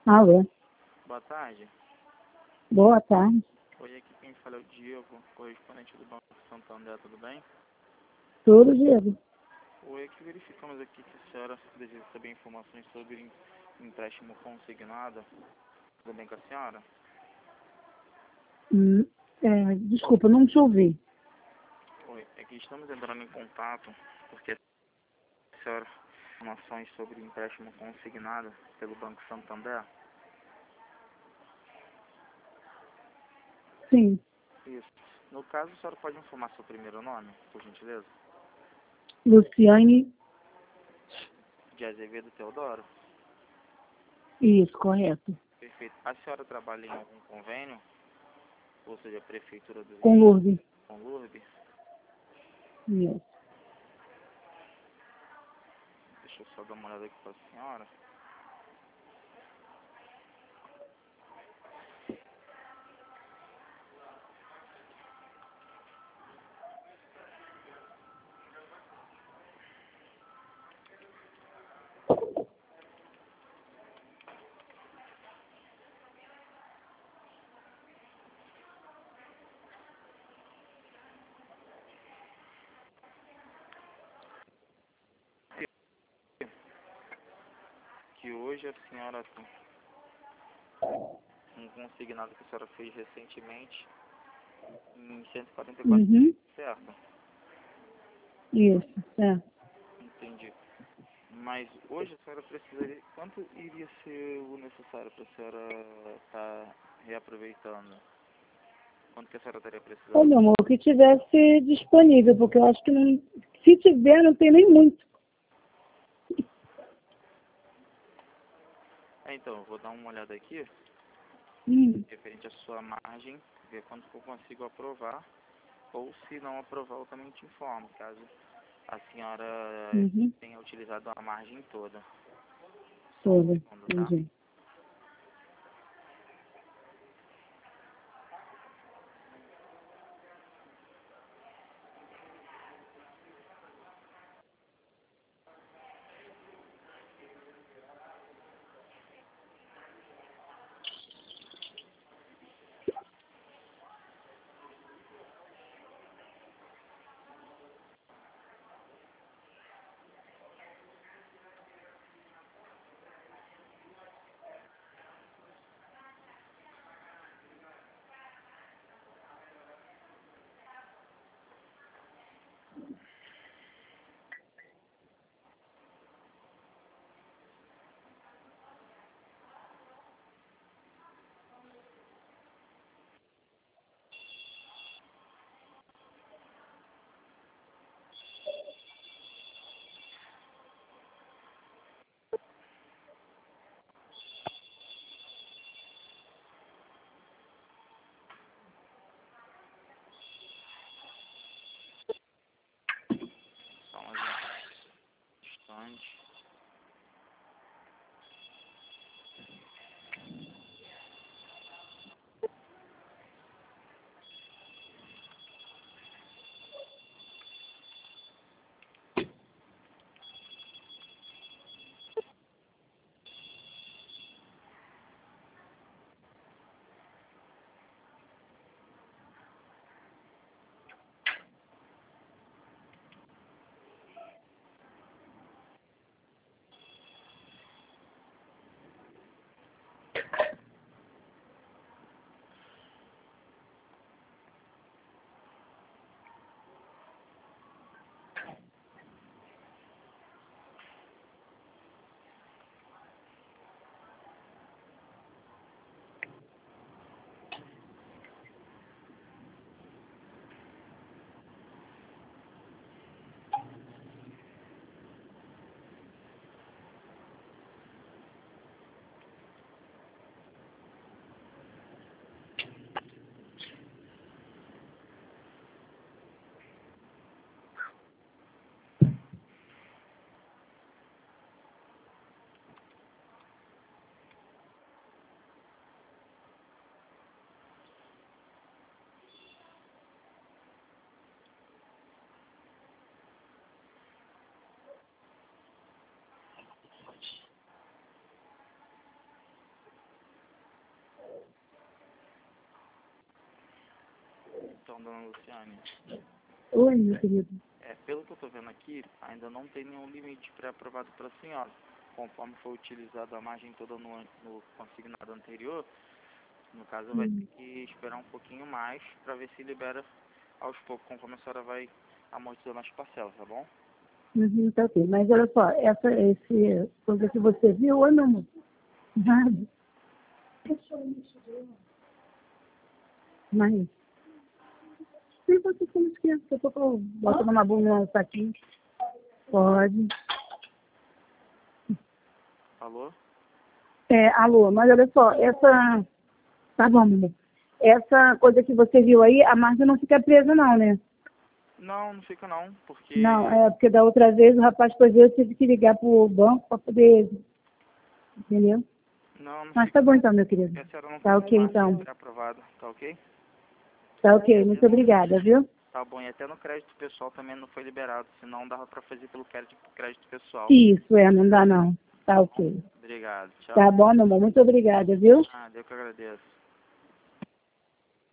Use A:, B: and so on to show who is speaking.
A: Alô,
B: Boa tarde.
A: boa tarde.
B: Oi, aqui quem fala é o Diego, correspondente do Banco Santander, tudo bem?
A: Tudo, Diego?
B: Oi, aqui verificamos aqui que a senhora deseja saber informações sobre empréstimo consignado. Tudo bem com a senhora?
A: Desculpa, não te ouvi.
B: Oi, aqui estamos entrando em contato porque a senhora informações sobre empréstimo consignado pelo Banco Santander.
A: Sim,
B: Isso. No caso, a senhora pode informar seu primeiro nome, por gentileza?
A: Luciane,
B: De Azevedo Teodoro?
A: isso, correto.
B: Perfeito. A senhora trabalha em algum convênio? Ou seja, a Prefeitura do
A: Com
B: Rio,
A: Lourdes.
B: com Lourdes?
A: Isso.
B: Deixa eu só dar uma olhada aqui para a senhora. Que hoje a senhora tem um consignado que a senhora fez recentemente em 144,
A: Uhum.
B: certo?
A: Isso, certo.
B: Entendi. Mas hoje a senhora precisaria, quanto iria ser o necessário para a senhora estar reaproveitando? Quanto que a senhora estaria
A: Ô,
B: precisando?
A: meu amor, o que tivesse disponível, porque eu acho que não, se tiver, não tem nem muito.
B: Então, eu vou dar uma olhada aqui,
A: Hum,
B: referente à sua margem, ver quanto que eu consigo aprovar, ou se não aprovar, eu também te informo, caso a senhora
A: uhum.
B: tenha utilizado a margem toda. Só um
A: Toda,
B: segundo, tá?
A: entendi.
B: Então, dona Luciane,
A: Oi, meu querido.
B: pelo que eu estou vendo aqui, ainda não tem nenhum limite pré-aprovado para a senhora. Conforme foi utilizado a margem toda no consignado anterior, no caso vai ter que esperar um pouquinho mais para ver se libera aos poucos, conforme a senhora vai amortizando as parcelas, tá bom?
A: Uhum, tá ok. Mas olha só, esse coisa que você viu, oi, meu amor. Nada. Mas, se você se não esquece, eu tô botando uma bunda no saquinho. Pode.
B: Alô?
A: Alô, mas olha só, essa... Tá bom, amor. Essa coisa que você viu aí, a margem não fica presa não, né?
B: Não, não fica não, porque...
A: Não, porque da outra vez o rapaz foi ver, eu tive que ligar pro banco para poder... Entendeu?
B: Não, não
A: Mas
B: fica
A: tá bom
B: não,
A: então, meu querido.
B: porque a senhora não
A: Tá
B: tem
A: ok,
B: margem
A: então.
B: pré-aprovada, tá ok?
A: Tá ok, muito obrigada, viu?
B: Tá bom, e até no crédito pessoal também não foi liberado, senão dava para fazer pelo crédito pessoal.
A: Isso, não dá não. Tá ok.
B: Obrigado, tchau.
A: Tá bom, meu amor, muito obrigada, viu?
B: Ah, eu que agradeço.